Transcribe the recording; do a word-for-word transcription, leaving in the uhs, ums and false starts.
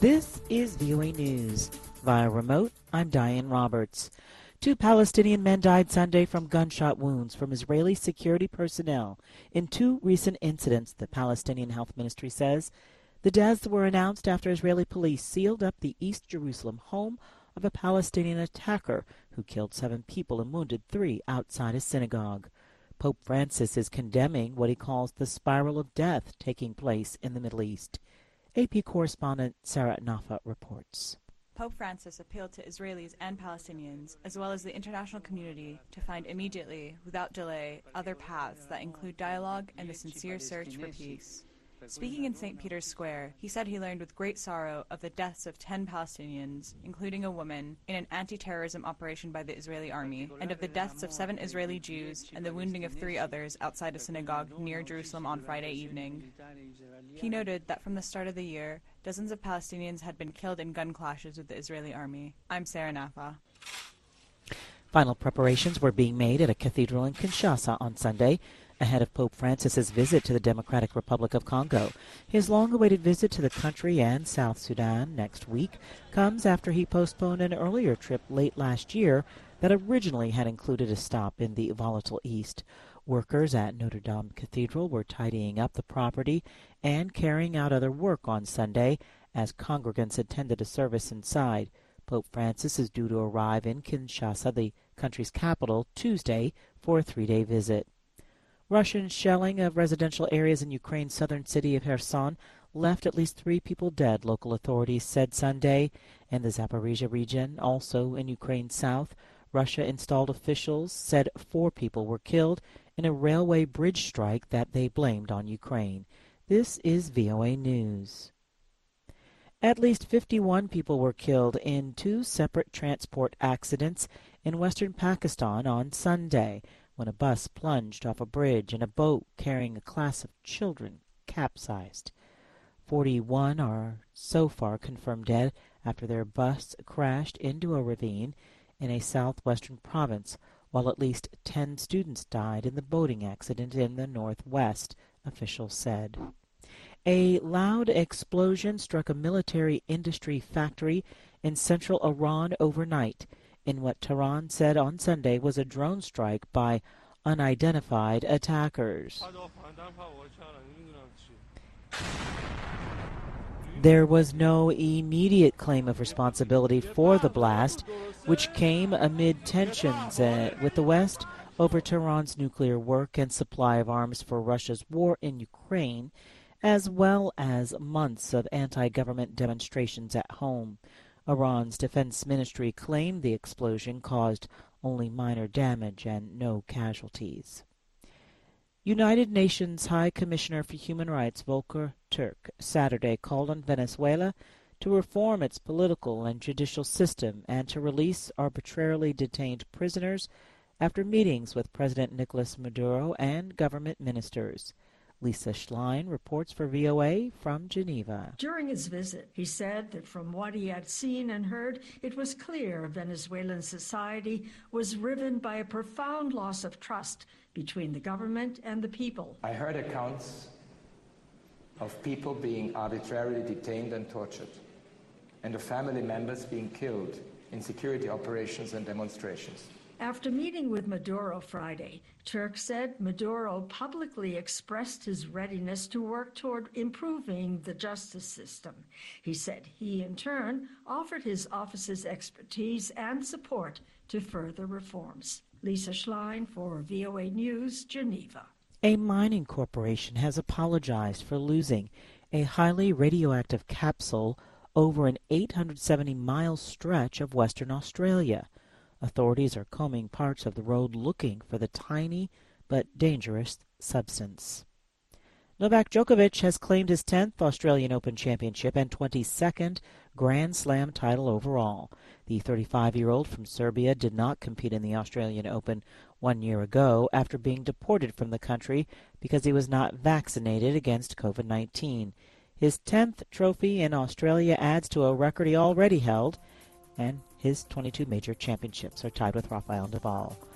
This is V O A News. Via remote, I'm Diane Roberts. Two Palestinian men died Sunday from gunshot wounds from Israeli security personnel in two recent incidents, the Palestinian Health Ministry says. The deaths were announced after Israeli police sealed up the East Jerusalem home of a Palestinian attacker who killed seven people and wounded three outside a synagogue. Pope Francis is condemning what he calls the spiral of death taking place in the Middle East. A P correspondent Sarah Nafa reports. Pope Francis appealed to Israelis and Palestinians, as well as the international community, to find immediately, without delay, other paths that include dialogue and the sincere search for peace. Speaking in Saint Peter's Square, he said he learned with great sorrow of the deaths of ten Palestinians, including a woman, in an anti-terrorism operation by the Israeli army, and of the deaths of seven Israeli Jews and the wounding of three others outside a synagogue near Jerusalem on Friday evening. He noted that from the start of the year, dozens of Palestinians had been killed in gun clashes with the Israeli army. I'm Sarah Nafa. Final preparations were being made at a cathedral in Kinshasa on Sunday, ahead of Pope Francis's visit to the Democratic Republic of Congo. His long-awaited visit to the country and South Sudan next week comes after he postponed an earlier trip late last year that originally had included a stop in the volatile East. Workers at Notre Dame Cathedral were tidying up the property and carrying out other work on Sunday as congregants attended a service inside. Pope Francis is due to arrive in Kinshasa, the country's capital, Tuesday for a three-day visit. Russian shelling of residential areas in Ukraine's southern city of Kherson left at least three people dead, local authorities said Sunday. In the Zaporizhia region, also in Ukraine's south, Russia-installed officials said four people were killed in a railway bridge strike that they blamed on Ukraine. This is V O A News. At least fifty-one people were killed in two separate transport accidents in western Pakistan on Sunday, when a bus plunged off a bridge and a boat carrying a class of children capsized. forty-one are so far confirmed dead after their bus crashed into a ravine in a southwestern province, while at least ten students died in the boating accident in the northwest, officials said. A loud explosion struck a military industry factory in central Iran overnight, in what Tehran said on Sunday was a drone strike by unidentified attackers. There was no immediate claim of responsibility for the blast, which came amid tensions uh, with the West over Tehran's nuclear work and supply of arms for Russia's war in Ukraine, as well as months of anti-government demonstrations at home. Iran's defense ministry claimed the explosion caused only minor damage and no casualties. United Nations High Commissioner for Human Rights Volker Turk Saturday called on Venezuela to reform its political and judicial system and to release arbitrarily detained prisoners after meetings with President Nicolas Maduro and government ministers. Lisa Schlein reports for V O A from Geneva. During his visit, he said that from what he had seen and heard, it was clear Venezuelan society was riven by a profound loss of trust between the government and the people. I heard accounts of people being arbitrarily detained and tortured, and of family members being killed in security operations and demonstrations. After meeting with Maduro Friday, Turk said Maduro publicly expressed his readiness to work toward improving the justice system. He said he, in turn, offered his office's expertise and support to further reforms. Lisa Schlein for V O A News, Geneva. A mining corporation has apologized for losing a highly radioactive capsule over an eight hundred seventy mile stretch of Western Australia. Authorities are combing parts of the road looking for the tiny but dangerous substance. Novak Djokovic has claimed his tenth Australian Open championship and twenty-second Grand Slam title overall. The thirty-five-year-old from Serbia did not compete in the Australian Open one year ago after being deported from the country because he was not vaccinated against covid nineteen. His tenth trophy in Australia adds to a record he already held, and his twenty-two major championships are tied with Rafael Nadal.